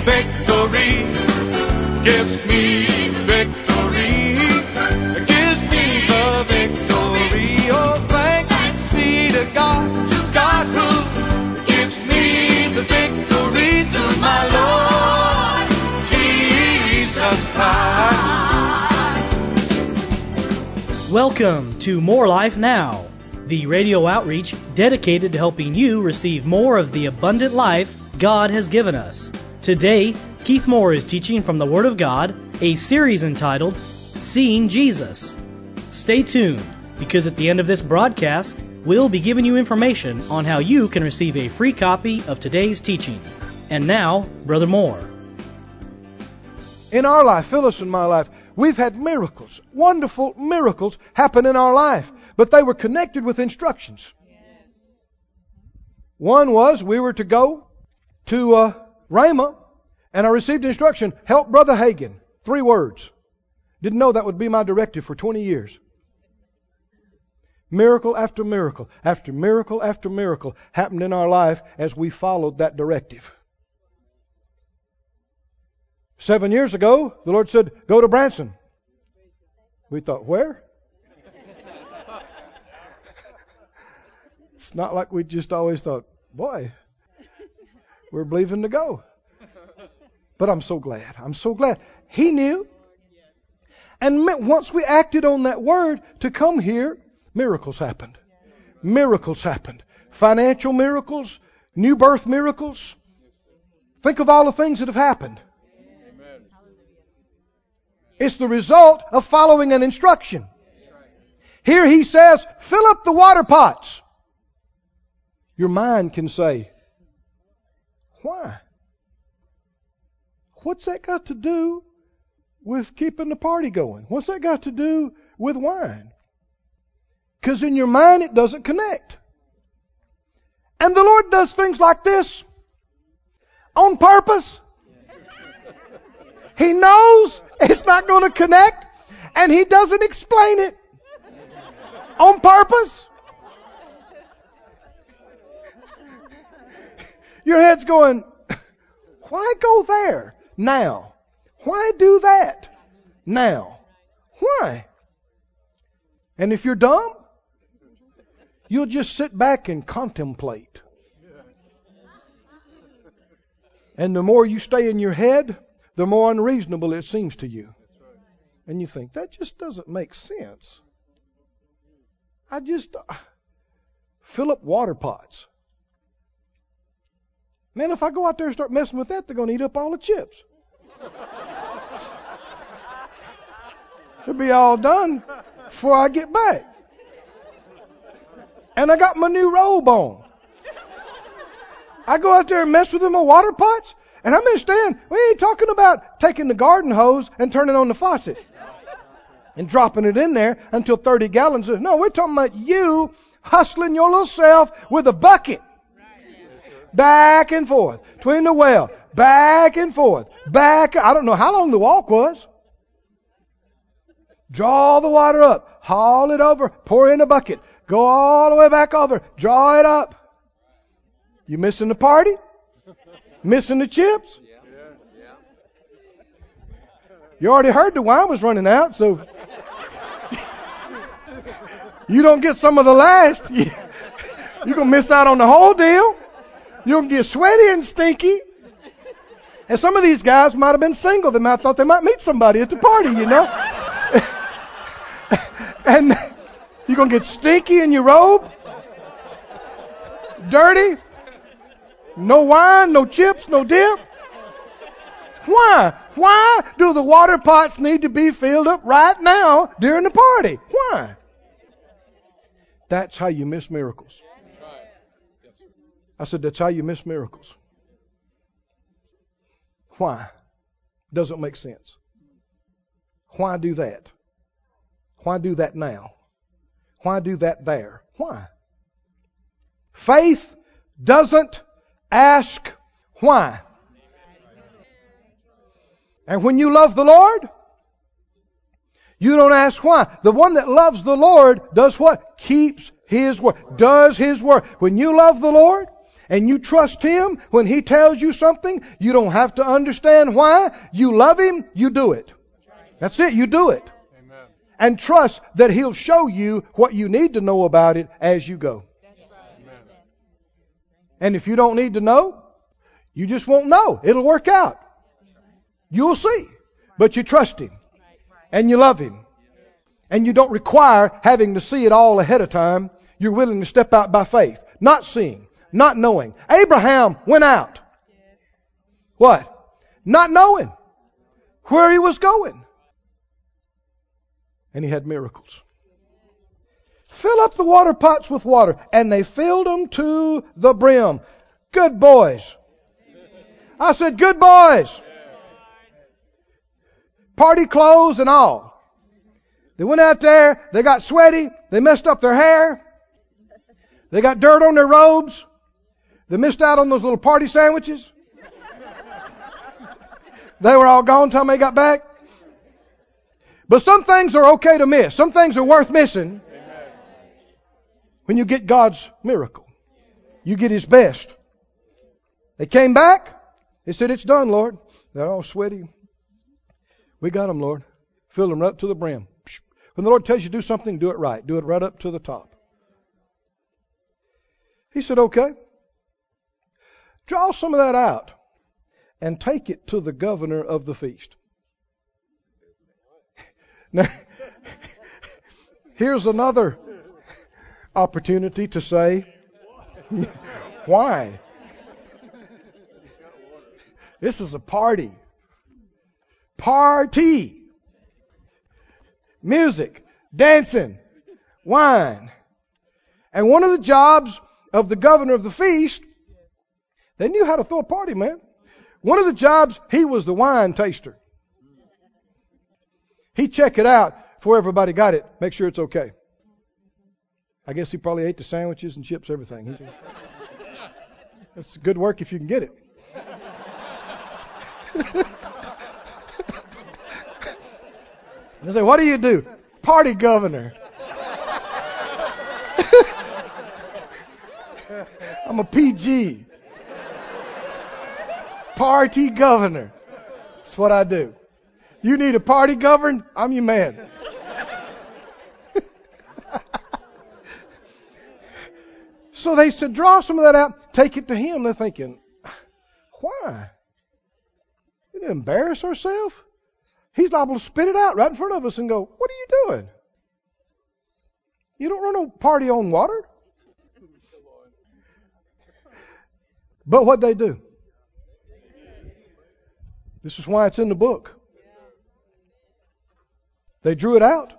victory. Gives me the victory. Gives me the victory. Oh, thanks be to God who gives me the victory through my Lord Jesus Christ. Welcome to More Life Now, the radio outreach dedicated to helping you receive more of the abundant life God has given us. Today, Keith Moore is teaching from the Word of God, a series entitled Seeing Jesus. Stay tuned, because at the end of this broadcast, we'll be giving you information on how you can receive a free copy of today's teaching. And now, Brother Moore. In our life, Phyllis and my life, we've had miracles, wonderful miracles happen in our life, but they were connected with instructions. One was we were to go to Rhema, and I received instruction, help Brother Hagin. 3 words. Didn't know that would be my directive for 20 years. Miracle after miracle, after miracle after miracle happened in our life as we followed that directive. 7 years ago, the Lord said, go to Branson. We thought, where? It's not like we just always thought, boy, we're believing to go. But I'm so glad. I'm so glad. He knew. And once we acted on that word to come here, miracles happened. Miracles happened. Financial miracles, new birth miracles. Think of all the things that have happened. It's the result of following an instruction. Here he says, fill up the water pots. Your mind can say, why? What's that got to do with keeping the party going? What's that got to do with wine? Because in your mind it doesn't connect. And the Lord does things like this on purpose. He knows it's not going to connect, and He doesn't explain it on purpose. Your head's going, why go there now? Why do that now? Why? And if you're dumb, you'll just sit back and contemplate. And the more you stay in your head, the more unreasonable it seems to you. And you think, that just doesn't make sense. I just fill up water pots. Man, if I go out there and start messing with that, they're going to eat up all the chips. It'll be all done before I get back. And I got my new robe on. I go out there and mess with them water pots. And I understand, we ain't talking about taking the garden hose and turning on the faucet and dropping it in there until 30 gallons. No, we're talking about you hustling your little self with a bucket. Back and forth between the well. Back and forth. I don't know how long the walk was. Draw the water up. Haul it over. Pour in a bucket. Go all the way back over. Draw it up. You missing the party? Missing the chips? You already heard the wine was running out, so you don't get some of the last. You're going to miss out on the whole deal. You're going to get sweaty and stinky. And some of these guys might have been single. They might have thought they might meet somebody at the party, you know. And you're going to get stinky in your robe. Dirty. No wine, no chips, no dip. Why? Why do the water pots need to be filled up right now during the party? Why? That's how you miss miracles. I said, that's how you miss miracles. Why? Doesn't make sense. Why do that? Why do that now? Why do that there? Why? Faith doesn't ask why. And when you love the Lord, you don't ask why. The one that loves the Lord does what? Keeps His word. Does His word. When you love the Lord And you trust Him when He tells you something. You don't have to understand why. You love Him, you do it. That's it, you do it. Amen. And trust that He'll show you what you need to know about it as you go. Amen. And if you don't need to know, you just won't know. It'll work out. You'll see. But you trust Him. And you love Him. And you don't require having to see it all ahead of time. You're willing to step out by faith. Not seeing. Not knowing. Abraham went out. What? Not knowing where he was going. And he had miracles. Fill up the water pots with water. And they filled them to the brim. Good boys. I said, good boys. Party clothes and all. They went out there. They got sweaty. They messed up their hair. They got dirt on their robes. They missed out on those little party sandwiches. They were all gone till they got back. But some things are okay to miss. Some things are worth missing. When you get God's miracle, you get His best. They came back. They said, it's done, Lord. They're all sweaty. We got them, Lord. Fill them right up to the brim. When the Lord tells you to do something, do it right. Do it right up to the top. He said, okay. Draw some of that out and take it to the governor of the feast. Now, here's another opportunity to say, why? This is a party. Party. Music, dancing, wine. And one of the jobs of the governor of the feast, they knew how to throw a party, man. One of the jobs, he was the wine taster. He'd check it out before everybody got it, make sure it's okay. I guess he probably ate the sandwiches and chips, everything. That's good work if you can get it. They say, what do you do? Party governor. I'm a PG. Party governor. That's what I do. You need a party governed? I'm your man. So they said, draw some of that out, take it to him. They're thinking, why? We didn't embarrass ourselves. He's liable to spit it out right in front of us and go, what are you doing? You don't run no party on water. But what'd they do? This is why it's in the book. They drew it out.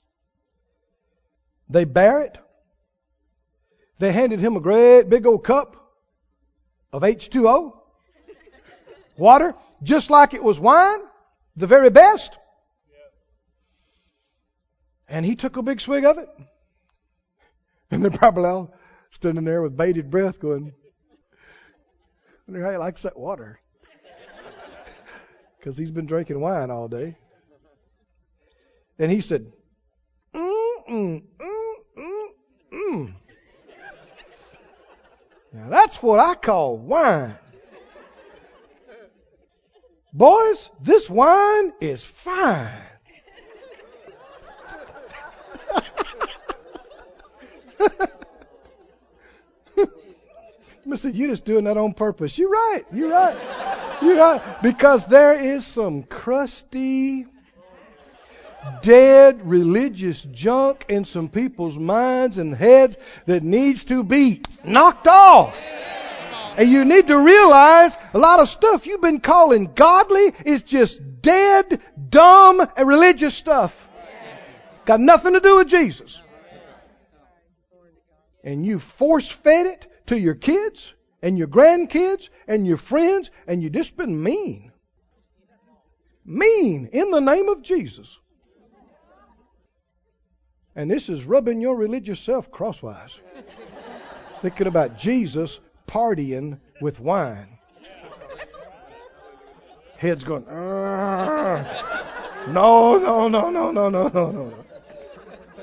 They bare it. They handed him a great big old cup of H2O. Water, just like it was wine. The very best. And he took a big swig of it. And they're probably all standing there with bated breath going, I wonder how he likes that water. Because he's been drinking wine all day. And he said, Now that's what I call wine. Boys, this wine is fine. Mister, you're just doing that on purpose. You're right. You're right. You're right. Because there is some crusty, dead religious junk in some people's minds and heads that needs to be knocked off. And you need to realize a lot of stuff you've been calling godly is just dead, dumb, and religious stuff. Got nothing to do with Jesus. And you force-fed it to your kids and your grandkids and your friends, and you've just been mean. Mean in the name of Jesus. And this is rubbing your religious self crosswise. Thinking about Jesus partying with wine. Head's going, no.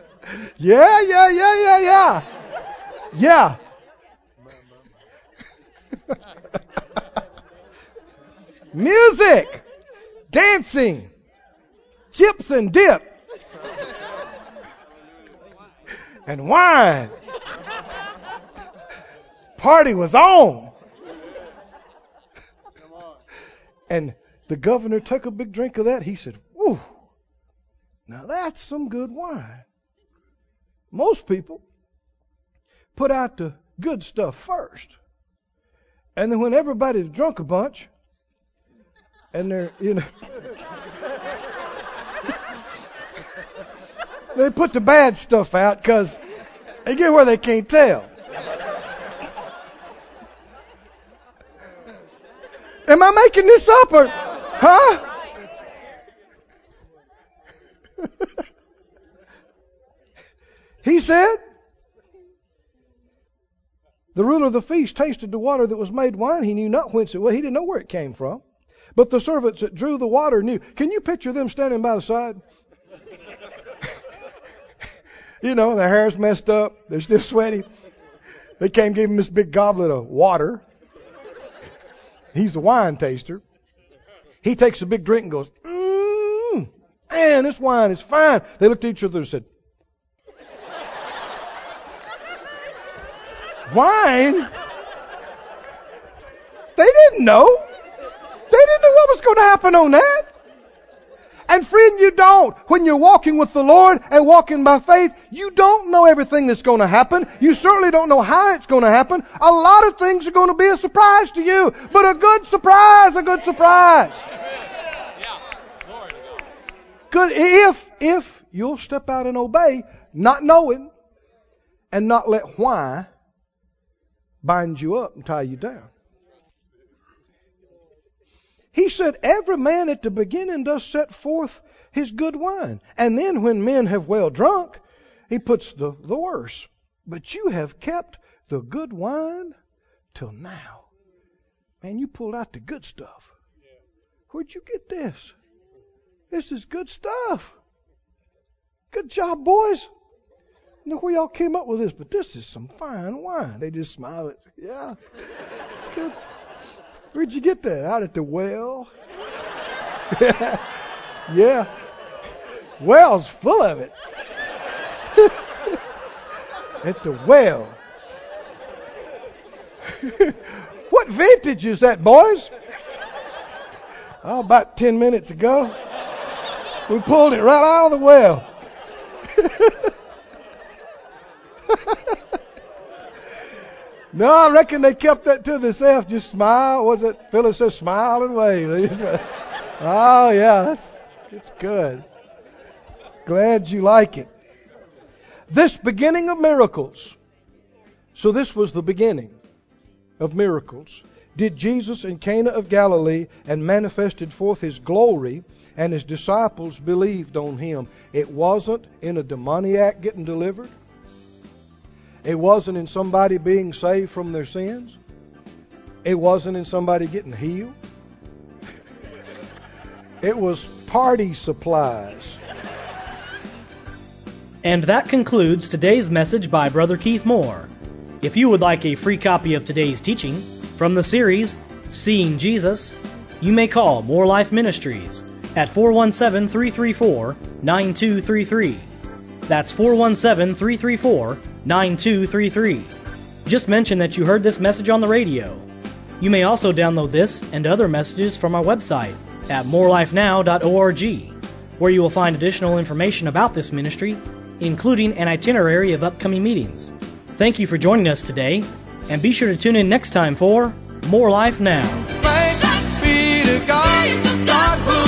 Yeah. Music, dancing, chips and dip, and wine. Party was on. And the governor took a big drink of that. He said, "Whew, now that's some good wine." Most people put out the good stuff first. And then when everybody's drunk a bunch, and they're, they put the bad stuff out because they get where they can't tell. Am I making this up or, huh? He said, the ruler of the feast tasted the water that was made wine. He knew not whence it was. He didn't know where it came from. But the servants that drew the water knew. Can you picture them standing by the side? Their hair's messed up. They're still sweaty. They came gave him this big goblet of water. He's the wine taster. He takes a big drink and goes, man, this wine is fine. They looked at each other and said, wine? They didn't know. They didn't know what was going to happen on that. And friend, you don't. When you're walking with the Lord and walking by faith, you don't know everything that's going to happen. You certainly don't know how it's going to happen. A lot of things are going to be a surprise to you. But a good surprise, a good surprise. Good if you'll step out and obey, not knowing, and not let why bind you up and tie you down. He said, every man at the beginning does set forth his good wine. And then when men have well drunk, he puts the worse. But you have kept the good wine till now. Man, you pulled out the good stuff. Where'd you get this? This is good stuff. Good job, boys. I don't know where y'all came up with this, but this is some fine wine. They just smile at, yeah, it's good. Where'd you get that? Out at the well? Yeah. Well's full of it. At the well. What vintage is that, boys? Oh, about 10 minutes ago. We pulled it right out of the well. No, I reckon they kept that to themselves. Just smile. Was it? Phyllis says, smile and wave. Oh, yeah, it's good. Glad you like it. This beginning of miracles. So this was the beginning of miracles. Did Jesus in Cana of Galilee and manifested forth his glory, and his disciples believed on him. It wasn't in a demoniac getting delivered. It wasn't in somebody being saved from their sins. It wasn't in somebody getting healed. It was party supplies. And that concludes today's message by Brother Keith Moore. If you would like a free copy of today's teaching from the series Seeing Jesus, you may call More Life Ministries at 417-334-9233. That's 417-334-9233. Just mention that you heard this message on the radio. You may also download this and other messages from our website at morelifenow.org, where you will find additional information about this ministry, including an itinerary of upcoming meetings. Thank you for joining us today, and be sure to tune in next time for More Life Now. Thanks be to God, God